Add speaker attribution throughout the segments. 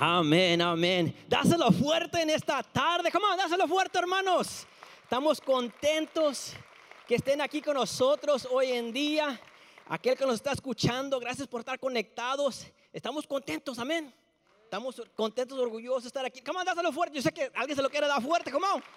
Speaker 1: Amén, amén. Dáselo fuerte en esta tarde. Come on, dáselo fuerte, hermanos. Estamos contentos que estén aquí con nosotros hoy en día. Aquel que nos está escuchando, gracias por estar conectados. Estamos contentos, amén. Estamos contentos, orgullosos de estar aquí. Come on, dáselo fuerte. Yo sé que alguien se lo quiere dar fuerte. Come on.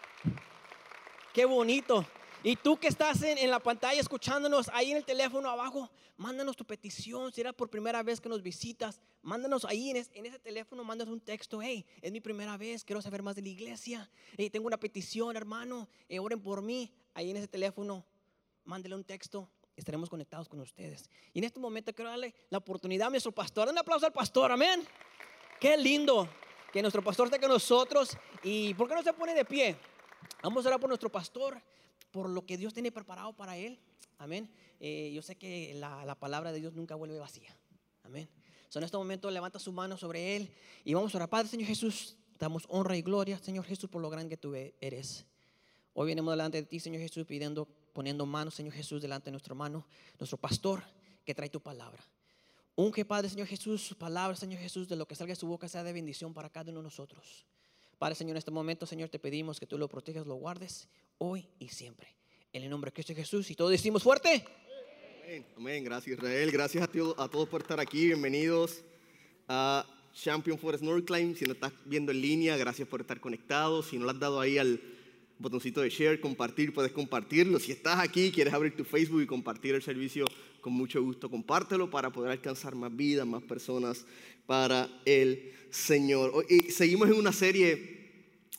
Speaker 1: Qué bonito. Y tú que estás en la pantalla escuchándonos ahí en el teléfono abajo, mándanos tu petición. Si era por primera vez que nos visitas, mándanos ahí en ese teléfono, mándanos un texto. Hey, es mi primera vez, quiero saber más de la iglesia. Hey, tengo una petición, hermano, oren por mí. Ahí en ese teléfono, mándale un texto. Estaremos conectados con ustedes. Y en este momento quiero darle la oportunidad a nuestro pastor. Un aplauso al pastor, amén. Qué lindo que nuestro pastor esté con nosotros. ¿Y por qué no se pone de pie? Vamos a orar por nuestro pastor, por lo que Dios tiene preparado para él. Amén. Yo sé que la palabra de Dios nunca vuelve vacía. Amén. En este momento levanta su mano sobre él y vamos a orar. Padre, Señor Jesús, damos honra y gloria, Señor Jesús, por lo grande que tú eres. Hoy venimos delante de ti, Señor Jesús, poniendo manos, Señor Jesús, delante de nuestro hermano, nuestro pastor, que trae tu palabra. Unge, Padre, Señor Jesús, su palabra, Señor Jesús, de lo que salga de su boca sea de bendición para cada uno de nosotros. Padre, Señor, en este momento, Señor, te pedimos que tú lo protejas, lo guardes hoy y siempre. En el nombre de Cristo Jesús. Y todos decimos fuerte.
Speaker 2: Amén, amén. Gracias, Israel. Gracias a todos por estar aquí. Bienvenidos a Champion Forest Northline. Si nos estás viendo en línea, gracias por estar conectados. Si no le has dado ahí al botoncito de share, compartir, puedes compartirlo. Si estás aquí, quieres abrir tu Facebook y compartir el servicio, con mucho gusto compártelo para poder alcanzar más vidas, más personas para el Señor. Y seguimos en una serie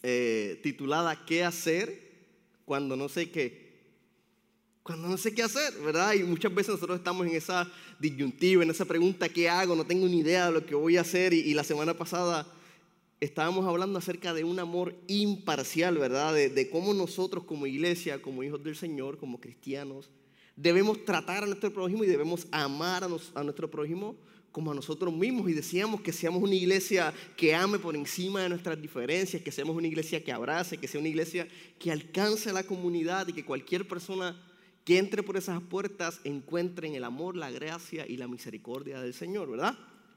Speaker 2: titulada ¿Qué hacer cuando no sé qué? Cuando no sé qué hacer, ¿verdad? Y muchas veces nosotros estamos en esa disyuntiva, en esa pregunta, ¿qué hago? No tengo ni idea de lo que voy a hacer. Y la semana pasada estábamos hablando acerca de un amor imparcial, ¿verdad? De cómo nosotros como iglesia, como hijos del Señor, como cristianos, debemos tratar a nuestro prójimo y debemos amar a nuestro prójimo como a nosotros mismos. Y decíamos que seamos una iglesia que ame por encima de nuestras diferencias, que seamos una iglesia que abrace, que sea una iglesia que alcance a la comunidad y que cualquier persona que entre por esas puertas encuentre en el amor, la gracia y la misericordia del Señor, ¿verdad?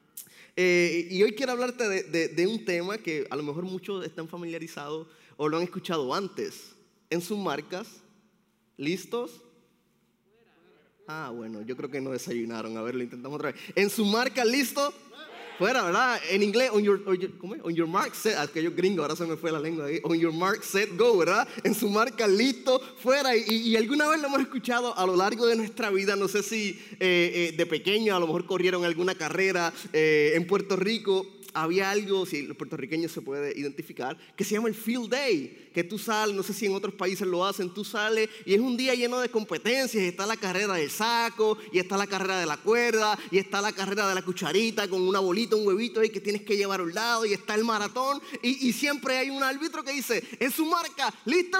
Speaker 2: Y hoy quiero hablarte de un tema que a lo mejor muchos están familiarizados o lo han escuchado antes. En sus marcas, ¿listos? Ah, bueno, yo creo que no desayunaron. A ver, lo intentamos otra vez. En su marca, ¿listo? Fuera, ¿verdad? En inglés, on your mark, set. Aquello gringo, ahora se me fue la lengua ahí. On your mark, set, go, ¿verdad? En su marca, listo, fuera. Y alguna vez lo hemos escuchado a lo largo de nuestra vida. No sé si de pequeño a lo mejor corrieron alguna carrera en Puerto Rico. Había algo, si los puertorriqueños se puede identificar, que se llama el Field Day, que tú sales, no sé si en otros países lo hacen, tú sales y es un día lleno de competencias. Está la carrera del saco, y está la carrera de la cuerda, y está la carrera de la cucharita con una bolita, un huevito ahí que tienes que llevar a un lado, y está el maratón, y siempre hay un árbitro que dice, en su marca, listo.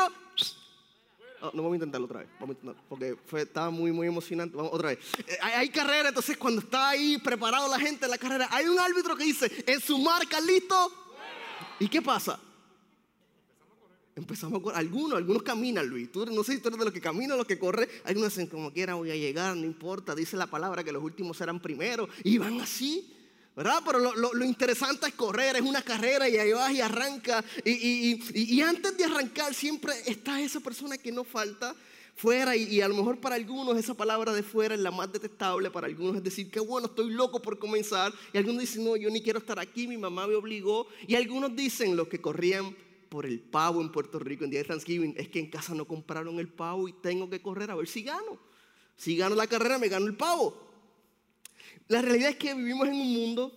Speaker 2: No, vamos a intentarlo otra vez, porque estaba muy emocionante. Vamos otra vez. Hay carrera, entonces cuando está ahí preparado la gente en la carrera, hay un árbitro que dice, en su marca, listo. ¿Y qué pasa? Empezamos a correr. Algunos caminan, Luis. Tú, no sé si tú eres de los que caminan o los que corren. Algunos dicen, como quiera voy a llegar, no importa. Dice la palabra que los últimos serán primeros. Y van así, ¿verdad? Pero lo interesante es correr, es una carrera y ahí vas y arranca. Y antes de arrancar siempre está esa persona que no falta fuera. Y a lo mejor para algunos esa palabra de fuera es la más detestable. Para algunos es decir, qué bueno, estoy loco por comenzar. Y algunos dicen, no, yo ni quiero estar aquí, mi mamá me obligó. Y algunos dicen, los que corrían por el pavo en Puerto Rico en día de Thanksgiving, es que en casa no compraron el pavo y tengo que correr a ver si gano. Si gano la carrera, me gano el pavo. La realidad es que vivimos en un mundo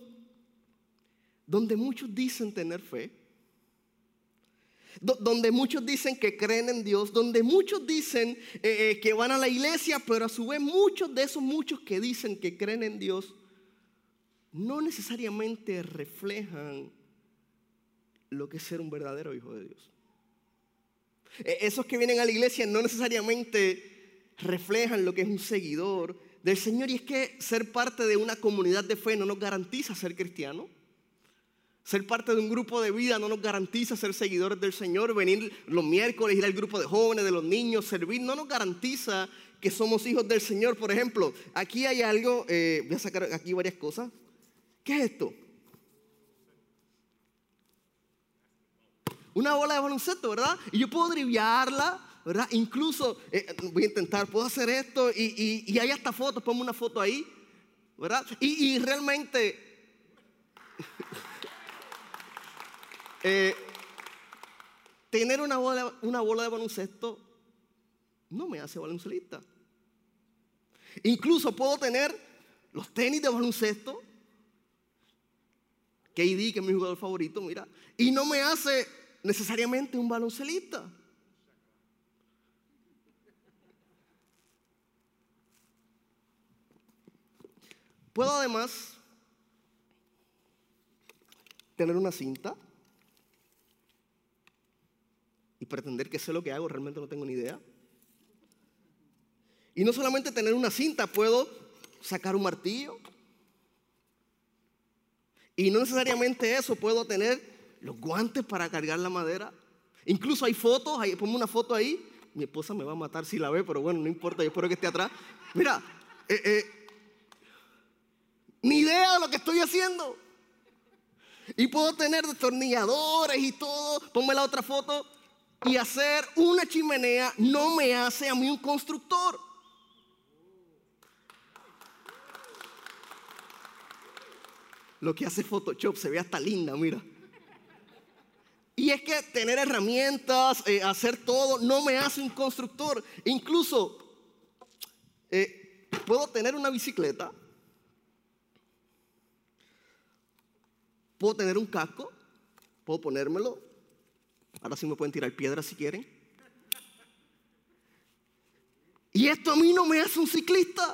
Speaker 2: donde muchos dicen tener fe, donde muchos dicen que creen en Dios, donde muchos dicen que van a la iglesia, pero a su vez muchos de esos muchos que dicen que creen en Dios no necesariamente reflejan lo que es ser un verdadero hijo de Dios. Esos que vienen a la iglesia no necesariamente reflejan lo que es un seguidor del Señor. Y es que ser parte de una comunidad de fe no nos garantiza ser cristiano. Ser parte de un grupo de vida no nos garantiza ser seguidores del Señor. Venir los miércoles, ir al grupo de jóvenes, de los niños, servir, no nos garantiza que somos hijos del Señor. Por ejemplo, aquí hay algo, voy a sacar aquí varias cosas. ¿Qué es esto? Una bola de baloncesto, ¿verdad? Y yo puedo driblarla, ¿verdad? Incluso, voy a intentar, puedo hacer esto y hay hasta fotos, ponme una foto ahí, ¿verdad? Y realmente, tener una bola de baloncesto no me hace baloncelista. Incluso puedo tener los tenis de baloncesto, KD, que es mi jugador favorito, mira, y no me hace necesariamente un baloncelista. Puedo además tener una cinta y pretender que sé lo que hago, realmente no tengo ni idea. Y no solamente tener una cinta, puedo sacar un martillo. Y no necesariamente eso, puedo tener los guantes para cargar la madera. Incluso hay fotos, ponme una foto ahí. Mi esposa me va a matar si la ve, pero bueno, no importa, yo espero que esté atrás. Mira, ni idea de lo que estoy haciendo. Y puedo tener destornilladores y todo. Ponme la otra foto. Y hacer una chimenea no me hace a mí un constructor. Lo que hace Photoshop se ve hasta linda, mira. Y es que tener herramientas, hacer todo, no me hace un constructor. Incluso, puedo tener una bicicleta. Puedo tener un casco. Puedo ponérmelo. Ahora sí me pueden tirar piedras si quieren. Y esto a mí no me hace un ciclista.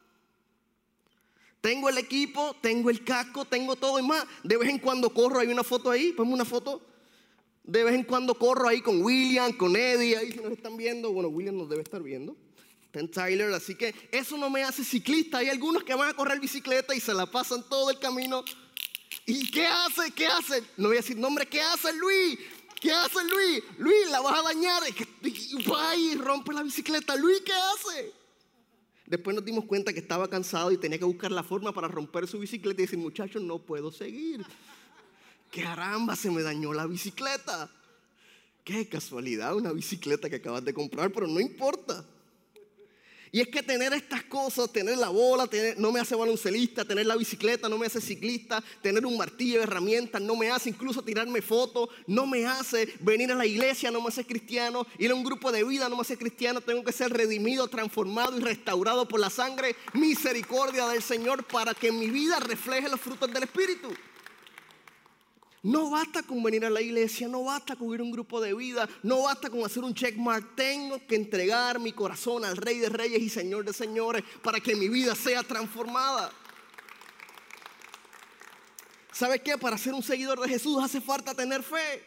Speaker 2: Tengo el equipo, tengo el casco, tengo todo y más. De vez en cuando corro, hay una foto ahí, ponme una foto. De vez en cuando corro ahí con William, con Eddie, ahí si nos están viendo. Bueno, William nos debe estar viendo. Está en Tyler, así que eso no me hace ciclista. Hay algunos que van a correr bicicleta y se la pasan todo el camino. ¿Y qué hace? ¿Qué hace? No voy a decir nombre. ¿Qué hace Luis? ¿Qué hace Luis? Luis, la vas a dañar. Y va y rompe la bicicleta. Luis, ¿qué hace? Después nos dimos cuenta que estaba cansado y tenía que buscar la forma para romper su bicicleta y decir, muchachos, no puedo seguir. Caramba, se me dañó la bicicleta. Qué casualidad, una bicicleta que acabas de comprar, pero no importa. Y es que tener estas cosas, tener la bola, no me hace baloncelista, tener la bicicleta no me hace ciclista, tener un martillo de herramientas no me hace incluso tirarme fotos, no me hace venir a la iglesia, no me hace cristiano, ir a un grupo de vida no me hace cristiano. Tengo que ser redimido, transformado y restaurado por la sangre, misericordia del Señor para que mi vida refleje los frutos del Espíritu. No basta con venir a la iglesia, no basta con ir a un grupo de vida, no basta con hacer un checkmark. Tengo que entregar mi corazón al Rey de Reyes y Señor de Señores para que mi vida sea transformada. ¿Sabes qué? Para ser un seguidor de Jesús hace falta tener fe.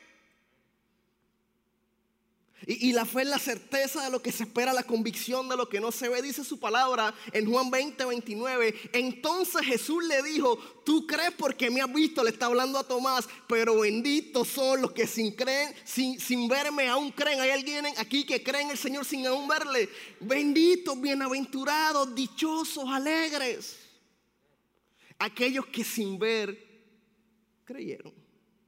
Speaker 2: Y la fe es la certeza de lo que se espera, la convicción de lo que no se ve. Dice su palabra en Juan 20:29. Entonces Jesús le dijo, tú crees porque me has visto, le está hablando a Tomás, pero benditos son los que sin verme aún creen. Hay alguien aquí que cree en el Señor sin aún verle. Benditos, bienaventurados, dichosos, alegres. Aquellos que sin ver creyeron.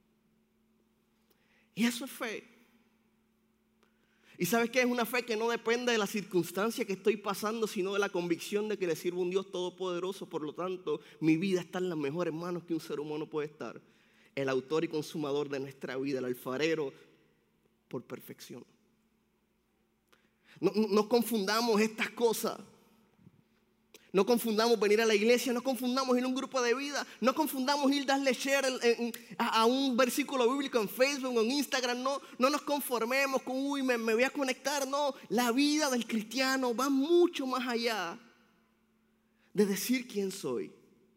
Speaker 2: Y eso es fe. ¿Y sabes qué? Es una fe que no depende de la circunstancia que estoy pasando, sino de la convicción de que le sirvo a un Dios todopoderoso. Por lo tanto, mi vida está en las mejores manos que un ser humano puede estar. El autor y consumador de nuestra vida, el alfarero por perfección. No confundamos estas cosas. No confundamos venir a la iglesia, no confundamos ir a un grupo de vida, no confundamos ir a darle share a un versículo bíblico en Facebook o en Instagram. No nos conformemos con, uy, me voy a conectar. No, la vida del cristiano va mucho más allá de decir quién soy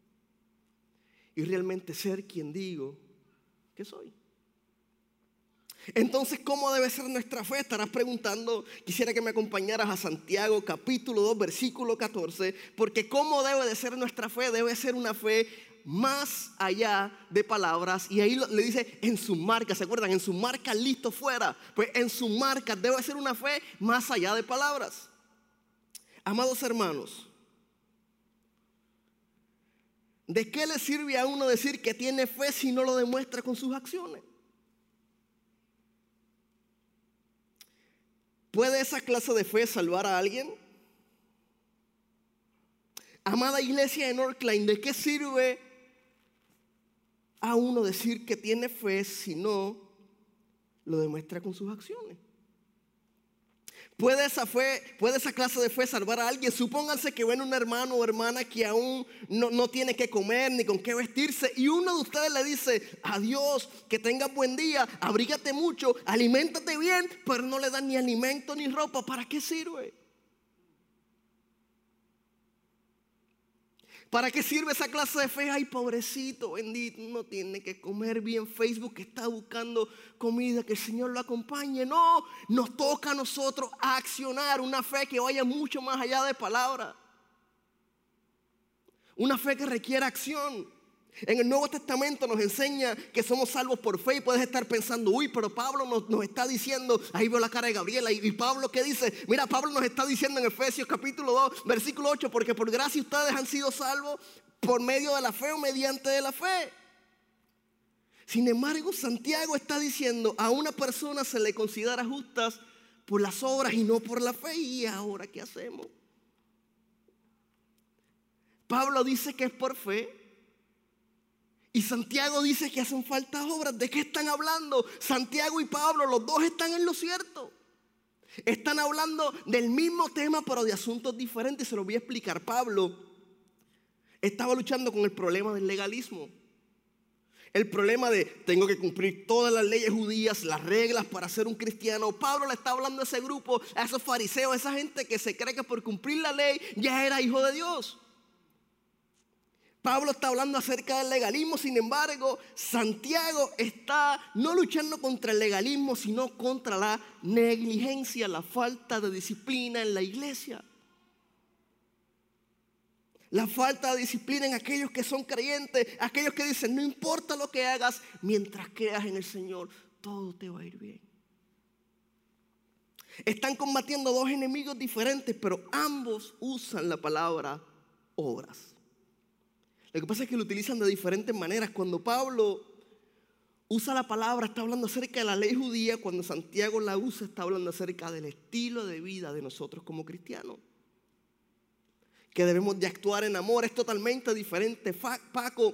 Speaker 2: y realmente ser quien digo que soy. Entonces, ¿cómo debe ser nuestra fe? Estarás preguntando. Quisiera que me acompañaras a Santiago capítulo 2 versículo 14, porque ¿cómo debe de ser nuestra fe? Debe ser una fe más allá de palabras. Y ahí le dice en su marca, ¿se acuerdan? En su marca listo fuera. Pues en su marca debe ser una fe más allá de palabras. Amados hermanos, ¿de qué le sirve a uno decir que tiene fe si no lo demuestra con sus acciones? ¿Puede esa clase de fe salvar a alguien? Amada iglesia de Northline, ¿de qué sirve a uno decir que tiene fe si no lo demuestra con sus acciones? ¿Puede esa clase de fe salvar a alguien? Supónganse que ven un hermano o hermana que aún no tiene qué comer ni con qué vestirse, y uno de ustedes le dice: adiós, que tengas buen día, abrígate mucho, aliméntate bien, pero no le dan ni alimento ni ropa. ¿Para qué sirve? ¿Para qué sirve esa clase de fe? Ay, pobrecito, bendito, no tiene que comer bien. Facebook está buscando comida, que el Señor lo acompañe. No, nos toca a nosotros accionar una fe que vaya mucho más allá de palabras. Una fe que requiere acción. En el Nuevo Testamento nos enseña que somos salvos por fe, y puedes estar pensando: uy, pero Pablo nos está diciendo, ahí veo la cara de Gabriela, y Pablo, ¿qué dice? Mira, Pablo nos está diciendo en Efesios capítulo 2, versículo 8, porque por gracia ustedes han sido salvos por medio de la fe o mediante de la fe. Sin embargo, Santiago está diciendo: a una persona se le considera justas por las obras y no por la fe. ¿Y ahora qué hacemos? Pablo dice que es por fe, y Santiago dice que hacen falta obras. ¿De qué están hablando? Santiago y Pablo, los dos están en lo cierto. Están hablando del mismo tema, pero de asuntos diferentes. Se los voy a explicar. Pablo estaba luchando con el problema del legalismo. El problema de tengo que cumplir todas las leyes judías, las reglas para ser un cristiano. Pablo le está hablando a ese grupo, a esos fariseos, a esa gente que se cree que por cumplir la ley ya era hijo de Dios. Pablo está hablando acerca del legalismo. Sin embargo, Santiago está no luchando contra el legalismo, sino contra la negligencia, la falta de disciplina en la iglesia. La falta de disciplina en aquellos que son creyentes, aquellos que dicen: no importa lo que hagas, mientras creas en el Señor, todo te va a ir bien. Están combatiendo dos enemigos diferentes, pero ambos usan la palabra obras. Lo que pasa es que lo utilizan de diferentes maneras. Cuando Pablo usa la palabra, está hablando acerca de la ley judía. Cuando Santiago la usa, está hablando acerca del estilo de vida de nosotros como cristianos, que debemos de actuar en amor. Es totalmente diferente. Pablo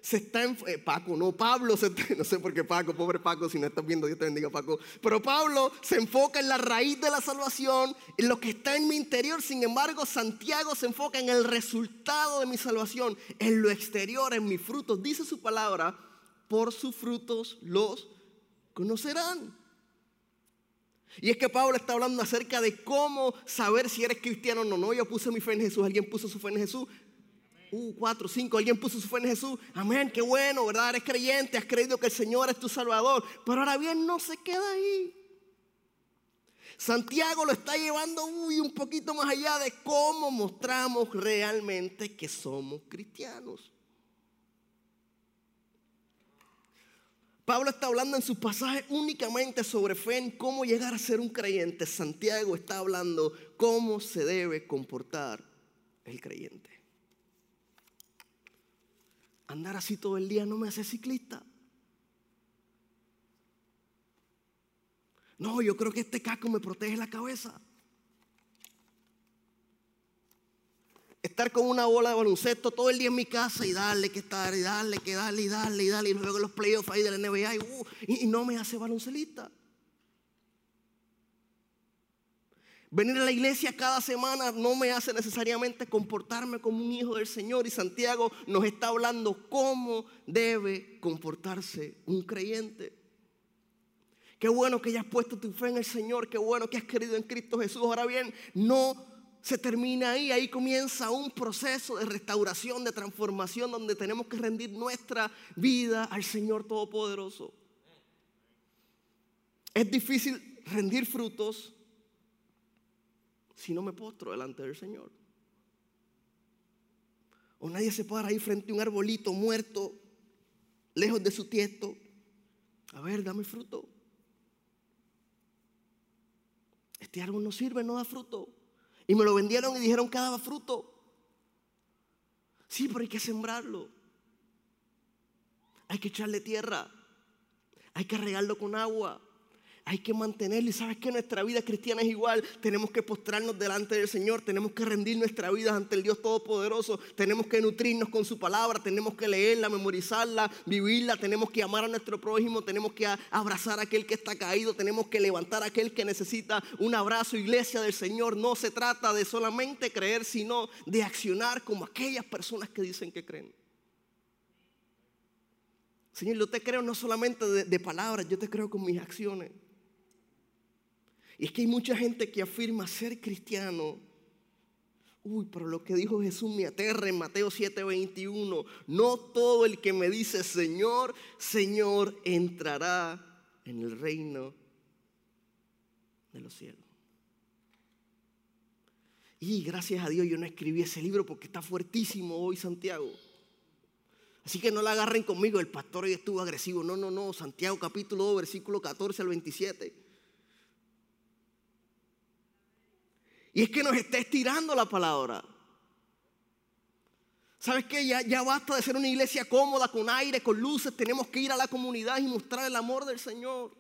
Speaker 2: no sé por qué Paco, pobre Paco, si no estás viendo, Dios te bendiga, Paco. Pero Pablo se enfoca en la raíz de la salvación, en lo que está en mi interior. Sin embargo, Santiago se enfoca en el resultado de mi salvación, en lo exterior, en mis frutos. Dice su palabra: por sus frutos los conocerán. Y es que Pablo está hablando acerca de cómo saber si eres cristiano o no. No, yo puse mi fe en Jesús. ¿Alguien puso su fe en Jesús? 4, 5, alguien puso su fe en Jesús. Amén, qué bueno, ¿verdad? Eres creyente, has creído que el Señor es tu Salvador. Pero ahora bien, no se queda ahí. Santiago lo está llevando un poquito más allá de cómo mostramos realmente que somos cristianos. Pablo está hablando en sus pasajes únicamente sobre fe, en cómo llegar a ser un creyente. Santiago está hablando cómo se debe comportar el creyente. Andar así todo el día no me hace ciclista. No, yo creo que este casco me protege la cabeza. Estar con una bola de baloncesto todo el día en mi casa y darle que estar, y darle que darle, y darle, y darle, y luego los playoffs ahí de la NBA y no me hace baloncelista. Venir a la iglesia cada semana no me hace necesariamente comportarme como un hijo del Señor. Y Santiago nos está hablando cómo debe comportarse un creyente. Qué bueno que ya has puesto tu fe en el Señor. Qué bueno que has creído en Cristo Jesús. Ahora bien, no se termina ahí. Ahí comienza un proceso de restauración, de transformación, donde tenemos que rendir nuestra vida al Señor Todopoderoso. Es difícil rendir frutos si no me postro delante del Señor. O nadie se para ahí frente a un arbolito muerto, lejos de su tiesto. A ver, dame fruto. Este árbol no sirve, no da fruto. Y me lo vendieron y dijeron que daba fruto. Sí, pero hay que sembrarlo. Hay que echarle tierra. Hay que regarlo con agua. hay que mantenerlo. Y sabes que nuestra vida cristiana es igual. Tenemos que postrarnos delante del Señor. Tenemos que rendir nuestra vida ante el Dios Todopoderoso. Tenemos que nutrirnos con su palabra. Tenemos que leerla, memorizarla, vivirla. Tenemos que amar a nuestro prójimo. Tenemos que abrazar a aquel que está caído. Tenemos que levantar a aquel que necesita un abrazo. Iglesia del Señor, no se trata de solamente creer, sino de accionar como aquellas personas que dicen que creen. Señor, yo te creo no solamente de palabras, yo te creo con mis acciones. Y es que hay mucha gente que afirma ser cristiano. Pero lo que dijo Jesús me aterra en Mateo 7:21. No todo el que me dice Señor, Señor, entrará en el reino de los cielos. Y gracias a Dios yo no escribí ese libro porque está fuertísimo hoy, Santiago. Así que no la agarren conmigo, el pastor hoy estuvo agresivo. No, Santiago capítulo 2, versículo 14 al 27. Y es que nos está estirando la palabra. ¿Sabes qué? Ya basta de ser una iglesia cómoda, con aire, con luces. Tenemos que ir a la comunidad y mostrar el amor del Señor.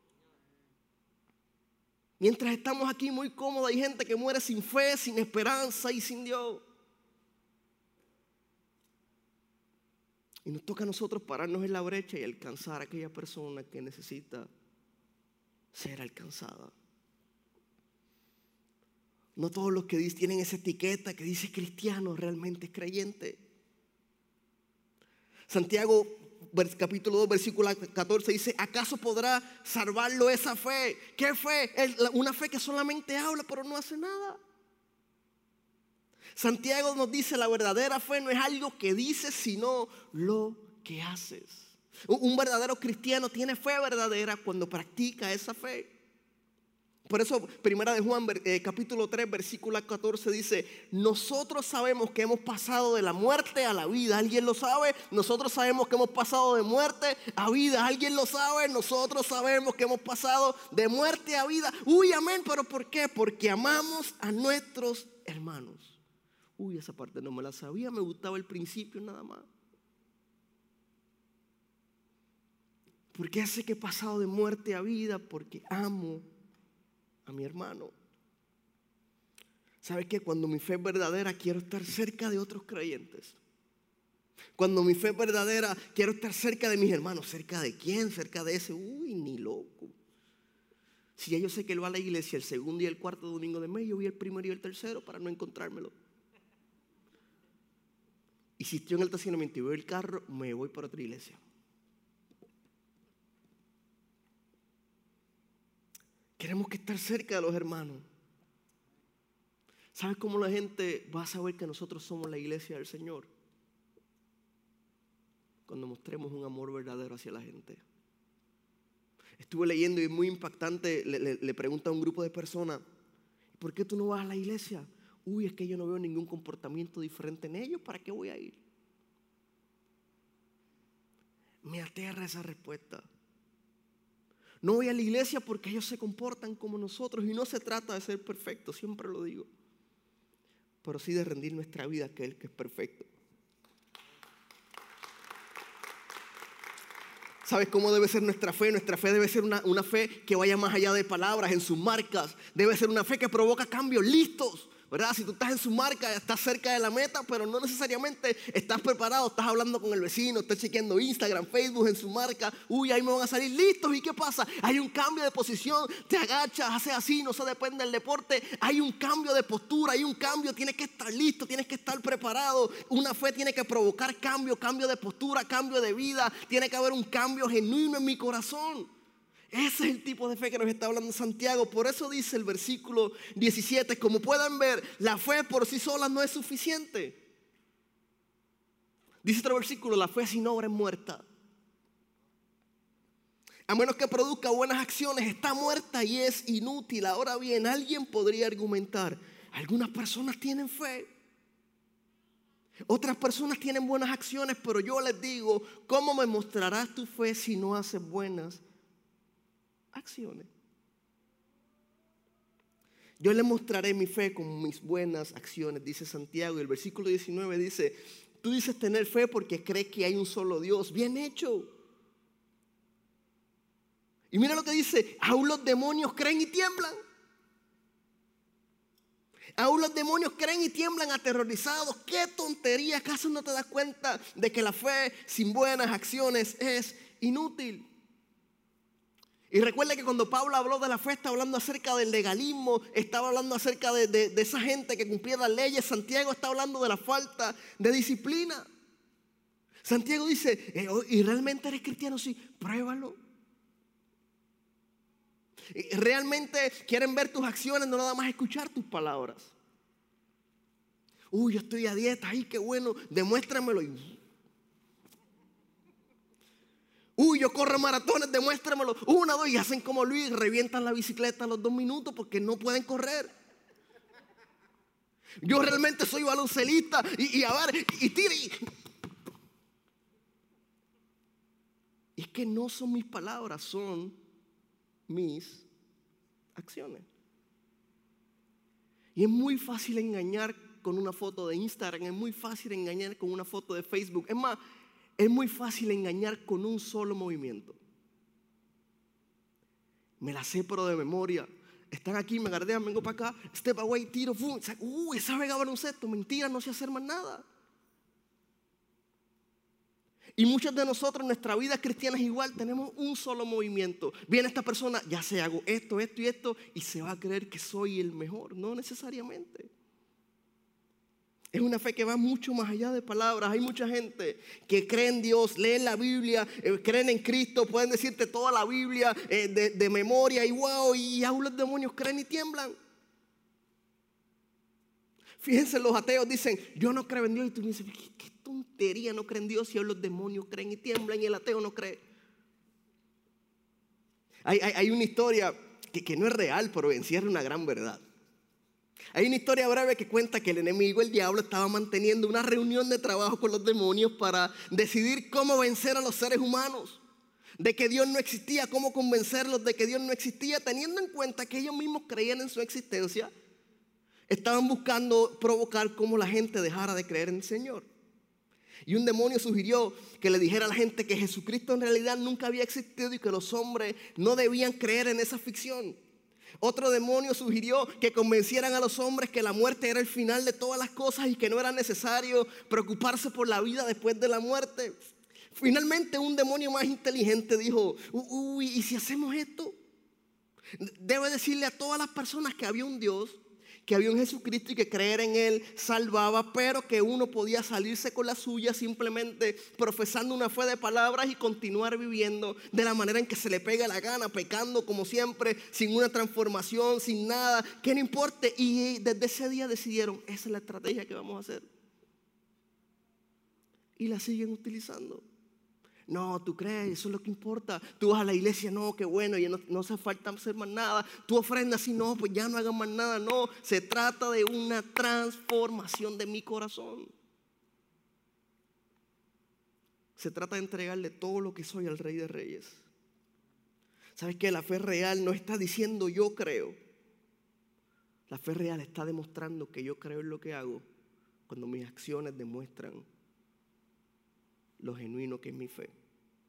Speaker 2: Mientras estamos aquí muy cómodos, hay gente que muere sin fe, sin esperanza y sin Dios. Y nos toca a nosotros pararnos en la brecha y alcanzar a aquella persona que necesita ser alcanzada. No todos los que tienen esa etiqueta que dice cristiano realmente es creyente. Santiago capítulo 2 versículo 14 dice: ¿acaso podrá salvarlo esa fe? ¿Qué fe? Una fe que solamente habla pero no hace nada. Santiago nos dice: la verdadera fe no es algo que dices, sino lo que haces. Un verdadero cristiano tiene fe verdadera cuando practica esa fe. Por eso, primera de Juan, capítulo 3, versículo 14 dice: nosotros sabemos que hemos pasado de la muerte a la vida. ¿Alguien lo sabe? Nosotros sabemos que hemos pasado de muerte a vida. ¿Alguien lo sabe? Nosotros sabemos que hemos pasado de muerte a vida. Amén. ¿Pero por qué? Porque amamos a nuestros hermanos. Esa parte no me la sabía. Me gustaba el principio nada más. ¿Por qué sé que he pasado de muerte a vida? Porque amo a mi hermano. ¿Sabes qué? Cuando mi fe es verdadera, quiero estar cerca de otros creyentes. Cuando mi fe es verdadera, quiero estar cerca de mis hermanos. ¿Cerca de quién? Cerca de ese. Ni loco. Si ya yo sé que él va a la iglesia el segundo y el cuarto domingo de mes, yo voy el primero y el tercero para no encontrármelo. Y si estoy en el estacionamiento y veo el carro, me voy para otra iglesia. Queremos que estar cerca de los hermanos. ¿Sabes cómo la gente va a saber que nosotros somos la iglesia del Señor? Cuando mostremos un amor verdadero hacia la gente. Estuve leyendo y es muy impactante. Le pregunta a un grupo de personas: ¿por qué tú no vas a la iglesia? Es que yo no veo ningún comportamiento diferente en ellos. ¿Para qué voy a ir? Me aterra esa respuesta. No voy a la iglesia porque ellos se comportan como nosotros. Y no se trata de ser perfecto, siempre lo digo. Pero sí de rendir nuestra vida a aquel que es perfecto. ¿Sabes cómo debe ser nuestra fe? Nuestra fe debe ser una fe que vaya más allá de palabras, en sus marcas. Debe ser una fe que provoca cambios listos, ¿verdad? Si tú estás en su marca, estás cerca de la meta, pero no necesariamente estás preparado. Estás hablando con el vecino, estás chequeando Instagram, Facebook en su marca. Ahí me van a salir listos. ¿Y qué pasa? Hay un cambio de posición, te agachas, haces así, no se depende del deporte. Hay un cambio de postura, hay un cambio, tienes que estar listo, tienes que estar preparado. Una fe tiene que provocar cambio de postura, cambio de vida. Tiene que haber un cambio genuino en mi corazón. Ese es el tipo de fe que nos está hablando Santiago. Por eso dice el versículo 17: como pueden ver, la fe por sí sola no es suficiente. Dice otro versículo: la fe sin obra es muerta. A menos que produzca buenas acciones, está muerta y es inútil. Ahora bien, alguien podría argumentar: algunas personas tienen fe, otras personas tienen buenas acciones, pero yo les digo, ¿cómo me mostrarás tu fe si no haces buenas acciones? Yo le mostraré mi fe con mis buenas acciones, dice Santiago. Y el versículo 19 dice: tú dices tener fe porque crees que hay un solo Dios. Bien hecho. Y mira lo que dice, aún los demonios creen y tiemblan. Aún los demonios creen y tiemblan aterrorizados. ¡Qué tontería! ¿Acaso no te das cuenta de que la fe sin buenas acciones es inútil? Y recuerda que cuando Pablo habló de la fe, estaba hablando acerca del legalismo, estaba hablando acerca de esa gente que cumplía las leyes. Santiago está hablando de la falta de disciplina. Santiago dice, ¿y realmente eres cristiano? Sí, pruébalo. Realmente quieren ver tus acciones, no nada más escuchar tus palabras. Yo estoy a dieta, ay, qué bueno, demuéstramelo. Yo corro maratones, demuéstramelo. 1, 2, y hacen como Luis, revientan la bicicleta a los 2 minutos porque no pueden correr. Yo realmente soy baloncelista y a ver, y tira. Y es que no son mis palabras, son mis acciones. Y es muy fácil engañar con una foto de Instagram, es muy fácil engañar con una foto de Facebook. Es más, es muy fácil engañar con un solo movimiento. Me la sé pero de memoria. Están aquí, me gardean, vengo para acá, step away, tiro, boom. Esa vega baloncesto, mentira, no sé hacer más nada. Y muchos de nosotros en nuestra vida cristiana es igual, tenemos un solo movimiento. Viene esta persona, ya sé, hago esto, esto y esto, y se va a creer que soy el mejor. No necesariamente. Es una fe que va mucho más allá de palabras. Hay mucha gente que cree en Dios, lee la Biblia, creen en Cristo, pueden decirte toda la Biblia de memoria y wow, y aún los demonios creen y tiemblan. Fíjense, los ateos dicen, yo no creo en Dios. Y tú me dices, ¿qué tontería no creen en Dios si los demonios creen y tiemblan y el ateo no cree? Hay una historia que no es real, pero encierra una gran verdad. Hay una historia breve que cuenta que el enemigo, el diablo, estaba manteniendo una reunión de trabajo con los demonios para decidir cómo vencer a los seres humanos. De que Dios no existía, cómo convencerlos de que Dios no existía, teniendo en cuenta que ellos mismos creían en su existencia. Estaban buscando provocar cómo la gente dejara de creer en el Señor. Y un demonio sugirió que le dijera a la gente que Jesucristo en realidad nunca había existido y que los hombres no debían creer en esa ficción. Otro demonio sugirió que convencieran a los hombres que la muerte era el final de todas las cosas y que no era necesario preocuparse por la vida después de la muerte. Finalmente un demonio más inteligente dijo, ¿y si hacemos esto? Debe decirle a todas las personas que había un Dios, que había un Jesucristo y que creer en Él salvaba, pero que uno podía salirse con la suya simplemente profesando una fe de palabras y continuar viviendo de la manera en que se le pega la gana, pecando como siempre, sin una transformación, sin nada, que no importe. Y desde ese día decidieron, esa es la estrategia que vamos a hacer. Y la siguen utilizando. No, tú crees, eso es lo que importa. Tú vas a la iglesia, no, qué bueno, ya no hace falta hacer más nada. Tú ofrendas y no, pues ya no hagan más nada. No, se trata de una transformación de mi corazón. Se trata de entregarle todo lo que soy al Rey de Reyes. ¿Sabes qué? La fe real no está diciendo yo creo. La fe real está demostrando que yo creo en lo que hago cuando mis acciones demuestran lo genuino que es mi fe.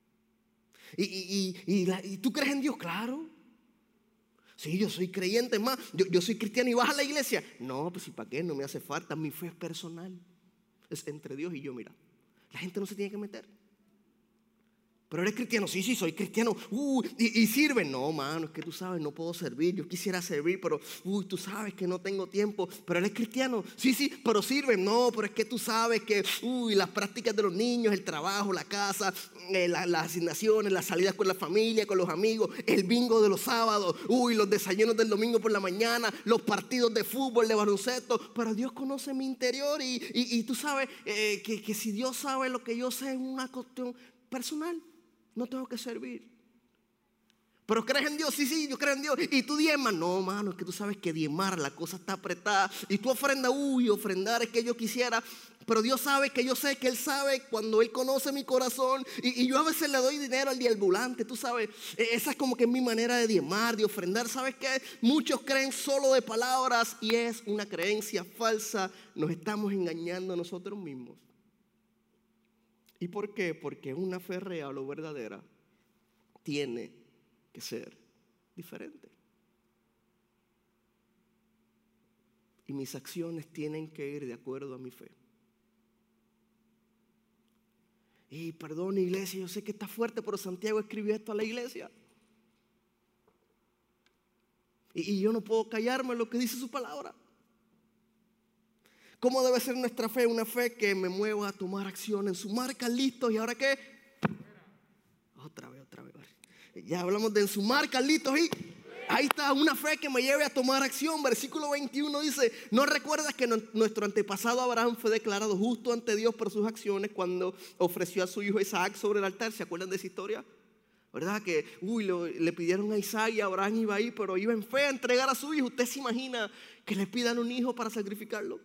Speaker 2: ¿Y tú crees en Dios? Claro. Sí, yo soy creyente, más yo soy cristiano. ¿Y vas a la iglesia? No, pues ¿y para qué? No me hace falta. Mi fe es personal. Es entre Dios y yo, mira. La gente no se tiene que meter. Pero eres cristiano, sí, soy cristiano. ¿Y sirven? No, mano, es que tú sabes, no puedo servir. Yo quisiera servir, pero tú sabes que no tengo tiempo. Pero eres cristiano, sí, pero sirven. No, pero es que tú sabes que las prácticas de los niños, el trabajo, la casa, las asignaciones, las salidas con la familia, con los amigos, el bingo de los sábados, los desayunos del domingo por la mañana, los partidos de fútbol, de baloncesto. Pero Dios conoce mi interior y tú sabes que si Dios sabe lo que yo sé es una cuestión personal. No tengo que servir. Pero crees en Dios, sí, yo creo en Dios. Y tú diezmas, no, mano, es que tú sabes que diezmar, la cosa está apretada. Y tú ofrendas, ofrendar es que yo quisiera. Pero Dios sabe que yo sé que Él sabe cuando Él conoce mi corazón. Y yo a veces le doy dinero al diambulante, tú sabes. Esa es como que es mi manera de diezmar, de ofrendar. ¿Sabes qué? Muchos creen solo de palabras y es una creencia falsa. Nos estamos engañando a nosotros mismos. ¿Y por qué? Porque una fe real o verdadera tiene que ser diferente. Y mis acciones tienen que ir de acuerdo a mi fe. Y perdón, iglesia, yo sé que está fuerte, pero Santiago escribió esto a la iglesia. Y yo no puedo callarme lo que dice su palabra. ¿Cómo debe ser nuestra fe? Una fe que me mueva a tomar acción en su marca, listos. ¿Y ahora qué? Otra vez. Ya hablamos de en su marca, listos. Y ahí está, una fe que me lleve a tomar acción. Versículo 21 dice: ¿no recuerdas que nuestro antepasado Abraham fue declarado justo ante Dios por sus acciones cuando ofreció a su hijo Isaac sobre el altar? ¿Se acuerdan de esa historia? ¿Verdad? Que le pidieron a Isaac y Abraham iba ahí, pero iba en fe a entregar a su hijo. ¿Usted se imagina que le pidan un hijo para sacrificarlo?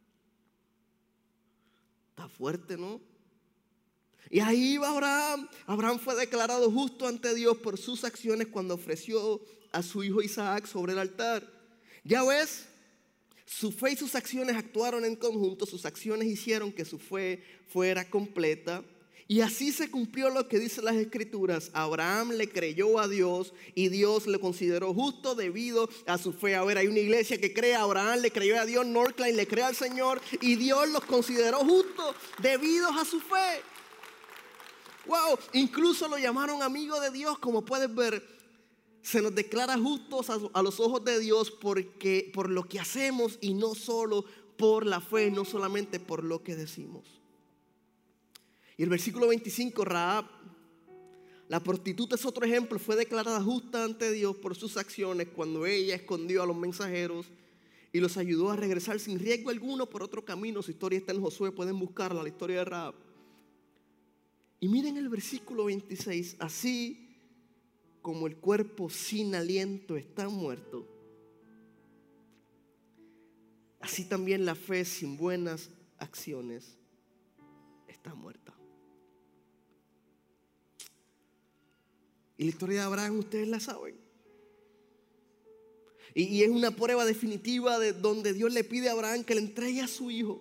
Speaker 2: Está fuerte, ¿no? Y ahí va Abraham. Abraham fue declarado justo ante Dios por sus acciones cuando ofreció a su hijo Isaac sobre el altar. Ya ves, su fe y sus acciones actuaron en conjunto. Sus acciones hicieron que su fe fuera completa. Y así se cumplió lo que dicen las Escrituras. Abraham le creyó a Dios y Dios le consideró justo debido a su fe. A ver, hay una iglesia que cree. Abraham le creyó a Dios, Northline le cree al Señor y Dios los consideró justos debido a su fe. Wow, incluso lo llamaron amigo de Dios. Como puedes ver, se nos declara justos a los ojos de Dios por lo que hacemos y no solo por la fe, no solamente por lo que decimos. Y el versículo 25, Rahab, la prostituta, es otro ejemplo. Fue declarada justa ante Dios por sus acciones cuando ella escondió a los mensajeros y los ayudó a regresar sin riesgo alguno por otro camino. Su historia está en Josué, pueden buscarla, la historia de Rahab. Y miren el versículo 26, así como el cuerpo sin aliento está muerto, así también la fe sin buenas acciones está muerta. Y la historia de Abraham ustedes la saben. Y es una prueba definitiva de donde Dios le pide a Abraham que le entregue a su hijo.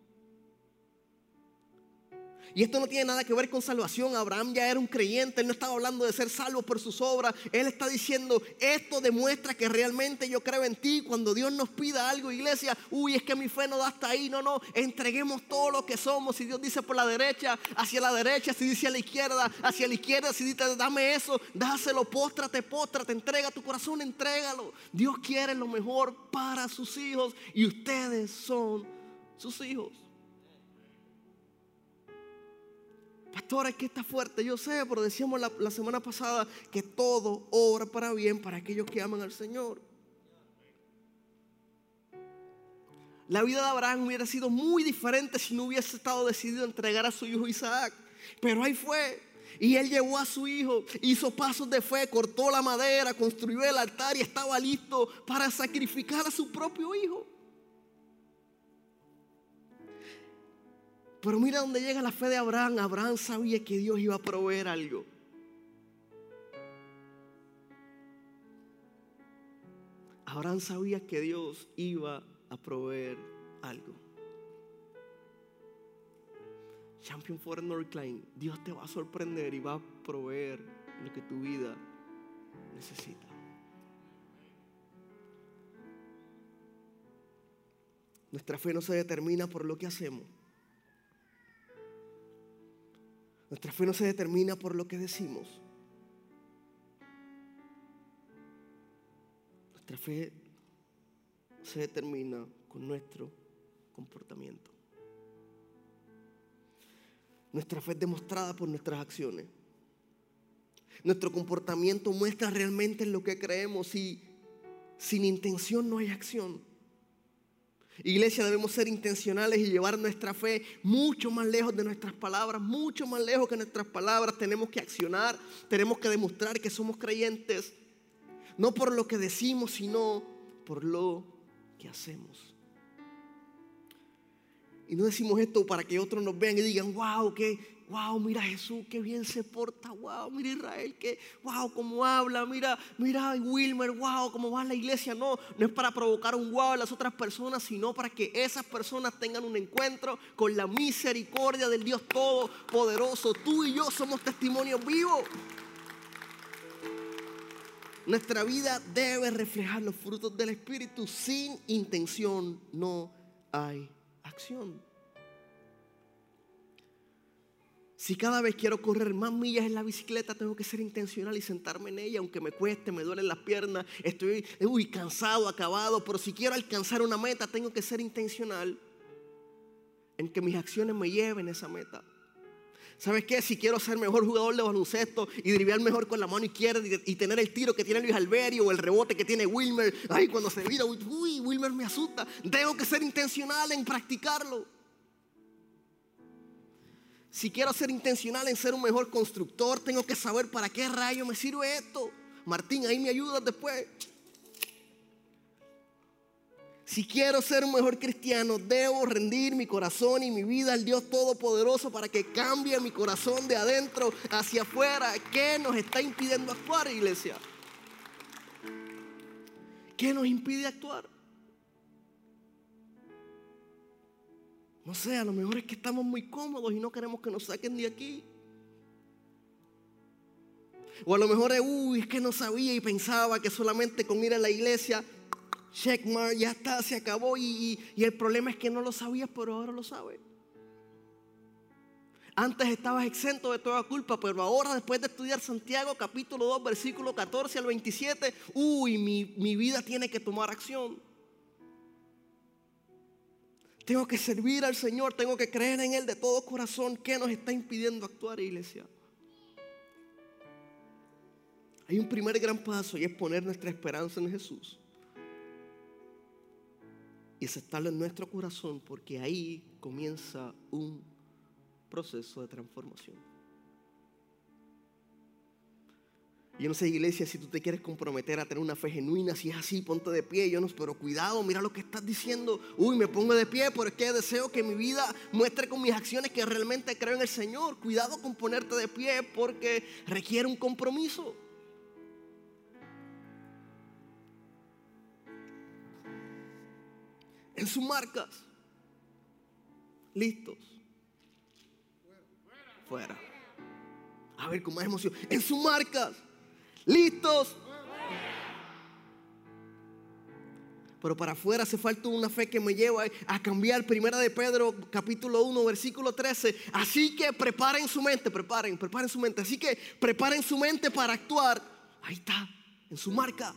Speaker 2: Y esto no tiene nada que ver con salvación. Abraham ya era un creyente. Él no estaba hablando de ser salvo por sus obras. Él está diciendo: esto demuestra que realmente yo creo en ti. Cuando Dios nos pida algo, iglesia, es que mi fe no da hasta ahí. No, entreguemos todo lo que somos. Si Dios dice por la derecha, hacia la derecha. Si dice a la izquierda, hacia la izquierda. Si dice dame eso, dáselo, póstrate, entrega tu corazón, entrégalo. Dios quiere lo mejor para sus hijos y ustedes son sus hijos. Pastor, es que está fuerte, yo sé, pero decíamos la semana pasada que todo obra para bien para aquellos que aman al Señor. La vida de Abraham hubiera sido muy diferente si no hubiese estado decidido a entregar a su hijo Isaac. Pero ahí fue. Y él llevó a su hijo, hizo pasos de fe, cortó la madera, construyó el altar y estaba listo para sacrificar a su propio hijo. Pero mira dónde llega la fe de Abraham. Abraham sabía que Dios iba a proveer algo. Abraham sabía que Dios iba a proveer algo. Champion for Northline, Dios te va a sorprender y va a proveer lo que tu vida necesita. Nuestra fe no se determina por lo que hacemos. Nuestra fe no se determina por lo que decimos. Nuestra fe se determina con nuestro comportamiento. Nuestra fe es demostrada por nuestras acciones. Nuestro comportamiento muestra realmente en lo que creemos y sin intención no hay acción. Iglesia, debemos ser intencionales y llevar nuestra fe mucho más lejos de nuestras palabras, mucho más lejos que nuestras palabras. Tenemos que accionar, tenemos que demostrar que somos creyentes, no por lo que decimos, sino por lo que hacemos. Y no decimos esto para que otros nos vean y digan: wow, mira Jesús, qué bien se porta, wow, mira Israel, wow, cómo habla, mira Wilmer, wow, cómo va a la iglesia. No es para provocar un wow a las otras personas, sino para que esas personas tengan un encuentro con la misericordia del Dios Todopoderoso. Tú y yo somos testimonios vivos. Nuestra vida debe reflejar los frutos del Espíritu. Sin intención no hay acción. Si cada vez quiero correr más millas en la bicicleta, tengo que ser intencional y sentarme en ella, aunque me cueste, me duelen las piernas, estoy cansado, acabado. Pero si quiero alcanzar una meta, tengo que ser intencional en que mis acciones me lleven a esa meta. ¿Sabes qué? Si quiero ser mejor jugador de baloncesto y driblar mejor con la mano izquierda y tener el tiro que tiene Luis Alberio o el rebote que tiene Wilmer, ay, cuando se vira, Wilmer me asusta. Tengo que ser intencional en practicarlo. Si quiero ser intencional en ser un mejor constructor, tengo que saber para qué rayo me sirve esto. Martín, ahí me ayudas después. Si quiero ser un mejor cristiano, debo rendir mi corazón y mi vida al Dios Todopoderoso para que cambie mi corazón de adentro hacia afuera. ¿Qué nos está impidiendo actuar, iglesia? ¿Qué nos impide actuar? No sé, a lo mejor es que estamos muy cómodos y no queremos que nos saquen de aquí. O a lo mejor es que no sabía y pensaba que solamente con ir a la iglesia, checkmark, ya está, se acabó. Y el problema es que no lo sabías, pero ahora lo sabes. Antes estabas exento de toda culpa, pero ahora, después de estudiar Santiago capítulo 2, versículo 14 al 27, mi vida tiene que tomar acción. Tengo que servir al Señor, tengo que creer en Él de todo corazón. ¿Qué nos está impidiendo actuar, iglesia? Hay un primer gran paso y es poner nuestra esperanza en Jesús y aceptarlo en nuestro corazón, porque ahí comienza un proceso de transformación. Yo no sé, iglesia, si tú te quieres comprometer a tener una fe genuina, si es así, ponte de pie. Pero cuidado, mira lo que estás diciendo. Me pongo de pie porque deseo que mi vida muestre con mis acciones que realmente creo en el Señor. Cuidado con ponerte de pie porque requiere un compromiso. En sus marcas. Listos. Fuera. A ver, con más emoción. En sus marcas. Listos. Pero para afuera hace falta una fe que me lleva a cambiar. Primera de Pedro capítulo 1 versículo 13. Así que preparen su mente. Preparen su mente. Así que preparen su mente para actuar. Ahí está, en su marca.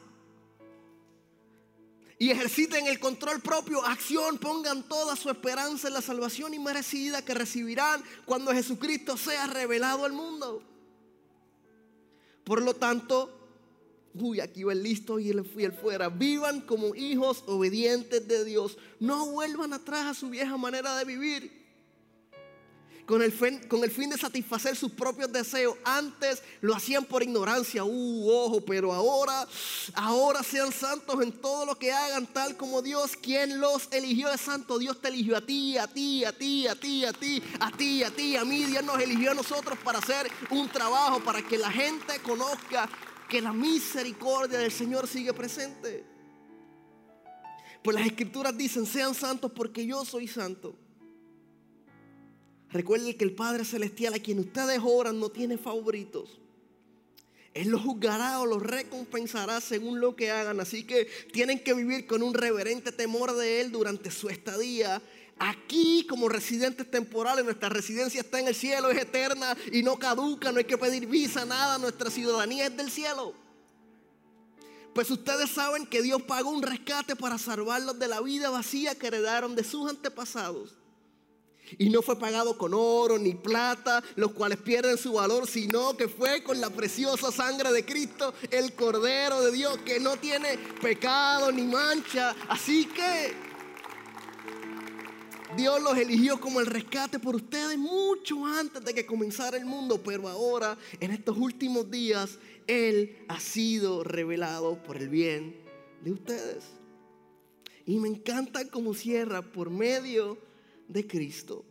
Speaker 2: Y ejerciten el control propio, acción, pongan toda su esperanza en la salvación inmerecida que recibirán cuando Jesucristo sea revelado al mundo. Por lo tanto, aquí va el listo y el fuera. Vivan como hijos obedientes de Dios. No vuelvan atrás a su vieja manera de vivir. Con el fin de satisfacer sus propios deseos. Antes lo hacían por ignorancia. Pero ahora sean santos en todo lo que hagan, tal como Dios, quien los eligió, es santo. Dios te eligió a ti, a ti, a ti, a ti, a ti, a ti, a ti, a mí. Dios nos eligió a nosotros para hacer un trabajo, para que la gente conozca que la misericordia del Señor sigue presente. Pues las Escrituras dicen: sean santos porque yo soy santo. Recuerden que el Padre Celestial, a quien ustedes oran, no tiene favoritos. Él los juzgará o los recompensará según lo que hagan. Así que tienen que vivir con un reverente temor de Él durante su estadía aquí como residentes temporales. Nuestra residencia está en el cielo, es eterna y no caduca. No hay que pedir visa, nada. Nuestra ciudadanía es del cielo. Pues ustedes saben que Dios pagó un rescate para salvarlos de la vida vacía que heredaron de sus antepasados. Y no fue pagado con oro ni plata, los cuales pierden su valor, sino que fue con la preciosa sangre de Cristo, el Cordero de Dios, que no tiene pecado ni mancha. Así que Dios los eligió como el rescate por ustedes mucho antes de que comenzara el mundo. Pero ahora, en estos últimos días, Él ha sido revelado por el bien de ustedes. Y me encanta cómo cierra: por medio de Cristo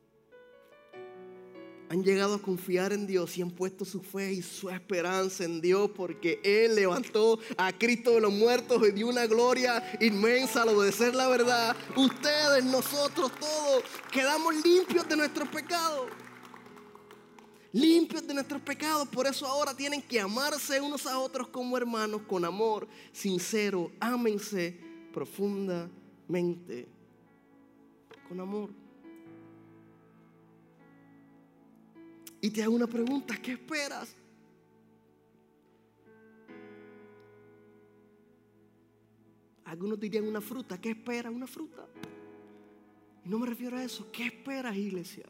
Speaker 2: han llegado a confiar en Dios y han puesto su fe y su esperanza en Dios, porque Él levantó a Cristo de los muertos y dio una gloria inmensa al obedecer la verdad. Ustedes, nosotros, todos quedamos limpios de nuestros pecados. limpios de nuestros pecados. Por eso ahora tienen que amarse unos a otros como hermanos, con amor sincero. Ámense profundamente, con amor. Y te hago una pregunta, ¿qué esperas? Algunos dirían una fruta. ¿Qué esperas? Una fruta. Y no me refiero a eso. ¿Qué esperas, iglesia?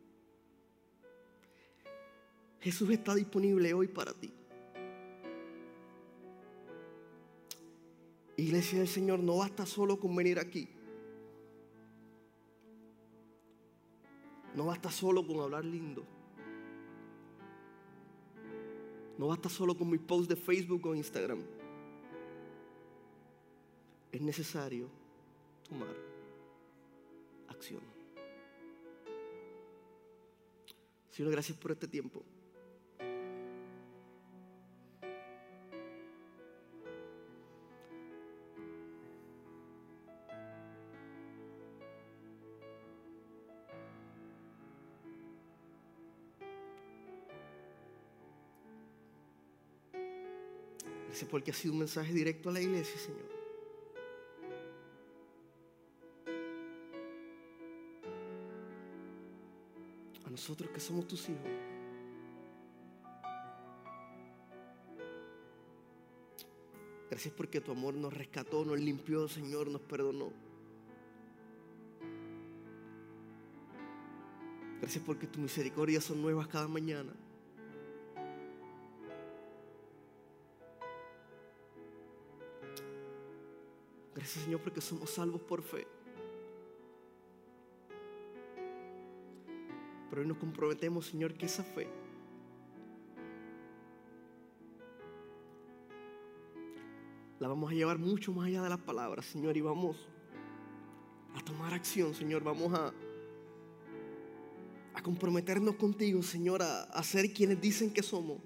Speaker 2: Jesús está disponible hoy para ti. Iglesia del Señor, no basta solo con venir aquí. No basta solo con hablar lindo. No basta solo con mis posts de Facebook o Instagram. Es necesario tomar acción. Señor, gracias por este tiempo. Gracias porque ha sido un mensaje directo a la iglesia, Señor. A nosotros que somos tus hijos. Gracias porque tu amor nos rescató, nos limpió, Señor, nos perdonó. Gracias porque tus misericordias son nuevas cada mañana. Gracias, Señor, porque somos salvos por fe. Pero hoy nos comprometemos, Señor, que esa fe la vamos a llevar mucho más allá de las palabras, Señor, y vamos a tomar acción, Señor. Vamos a comprometernos contigo, Señor, a ser quienes dicen que somos.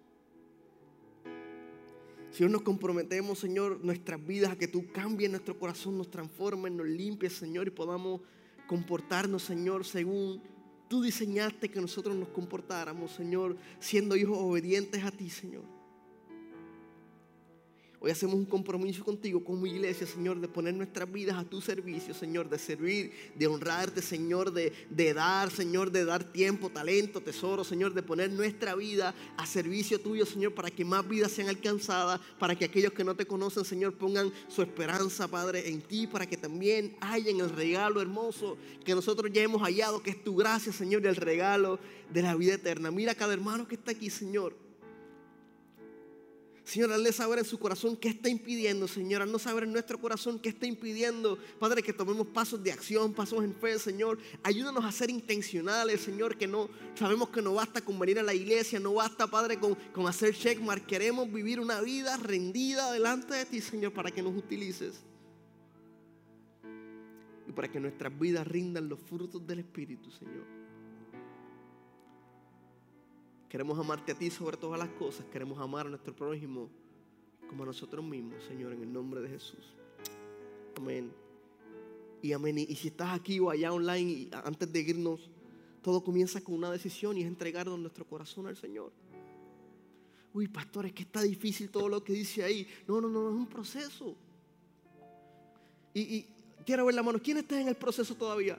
Speaker 2: Señor, nos comprometemos, Señor, nuestras vidas, a que tú cambies nuestro corazón, nos transformes, nos limpies, Señor, y podamos comportarnos, Señor, según tú diseñaste que nosotros nos comportáramos, Señor, siendo hijos obedientes a ti, Señor. Hoy hacemos un compromiso contigo como iglesia, Señor, de poner nuestras vidas a tu servicio, Señor, de servir, de honrarte, Señor, de dar, Señor, de dar tiempo, talento, tesoro, Señor, de poner nuestra vida a servicio tuyo, Señor, para que más vidas sean alcanzadas, para que aquellos que no te conocen, Señor, pongan su esperanza, Padre, en ti, para que también hallen el regalo hermoso que nosotros ya hemos hallado, que es tu gracia, Señor, y el regalo de la vida eterna. Mira a cada hermano que está aquí, Señor. Señor, hazle saber en su corazón qué está impidiendo, Señor. Haznos saber en nuestro corazón qué está impidiendo, Padre, que tomemos pasos de acción, pasos en fe, Señor. Ayúdanos a ser intencionales, Señor, que no sabemos que no basta con venir a la iglesia, no basta, Padre, con hacer checkmark. Queremos vivir una vida rendida delante de ti, Señor, para que nos utilices y para que nuestras vidas rindan los frutos del Espíritu, Señor. Queremos amarte a ti sobre todas las cosas. Queremos amar a nuestro prójimo como a nosotros mismos, Señor, en el nombre de Jesús. Amén. Y amén. Y si estás aquí o allá online, y antes de irnos, todo comienza con una decisión y es entregarnos nuestro corazón al Señor. Uy, pastor, es que está difícil todo lo que dice ahí. No, es un proceso. Y quiero ver la mano. ¿Quién está en el proceso todavía?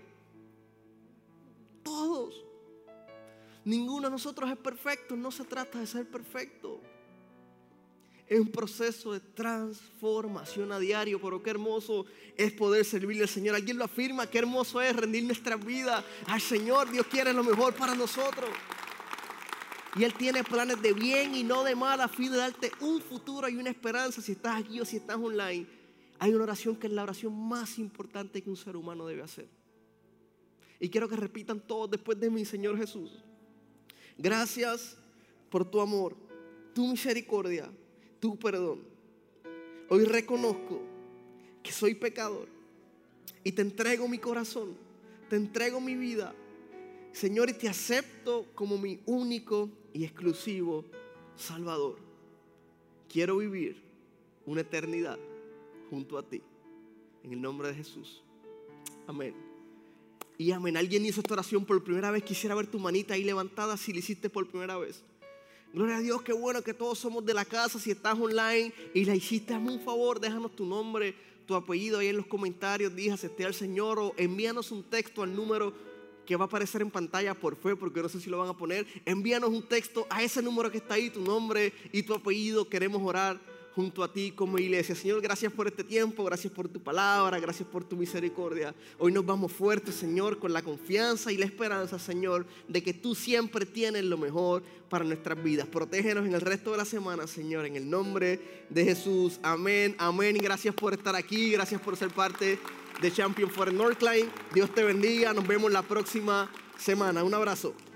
Speaker 2: Todos. Ninguno de nosotros es perfecto. No se trata de ser perfecto. Es un proceso de transformación a diario. Pero qué hermoso es poder servirle al Señor. Alguien lo afirma. Qué hermoso es rendir nuestra vida al Señor. Dios quiere lo mejor para nosotros. Y Él tiene planes de bien y no de mal, a fin de darte un futuro y una esperanza. Si estás aquí o si estás online, hay una oración que es la oración más importante que un ser humano debe hacer. Y quiero que repitan todos después de mí: Señor Jesús, gracias por tu amor, tu misericordia, tu perdón. Hoy reconozco que soy pecador y te entrego mi corazón, te entrego mi vida, Señor, y te acepto como mi único y exclusivo Salvador. Quiero vivir una eternidad junto a ti. En el nombre de Jesús. Amén. Y amén, alguien hizo esta oración por primera vez. Quisiera ver tu manita ahí levantada si la hiciste por primera vez. Gloria a Dios, qué bueno que todos somos de la casa. Si estás online y la hiciste, hazme un favor, déjanos tu nombre, tu apellido ahí en los comentarios. Di acepté al Señor, o envíanos un texto al número que va a aparecer en pantalla por fe, porque no sé si lo van a poner. Envíanos un texto a ese número que está ahí, tu nombre y tu apellido. Queremos orar junto a ti como iglesia. Señor, gracias por este tiempo, gracias por tu palabra, gracias por tu misericordia. Hoy nos vamos fuertes, Señor, con la confianza y la esperanza, Señor, de que tú siempre tienes lo mejor para nuestras vidas. Protégenos en el resto de la semana, Señor, en el nombre de Jesús. Amén, amén. Y gracias por estar aquí, gracias por ser parte de Champion Forest Northline. Dios te bendiga, nos vemos la próxima semana. Un abrazo.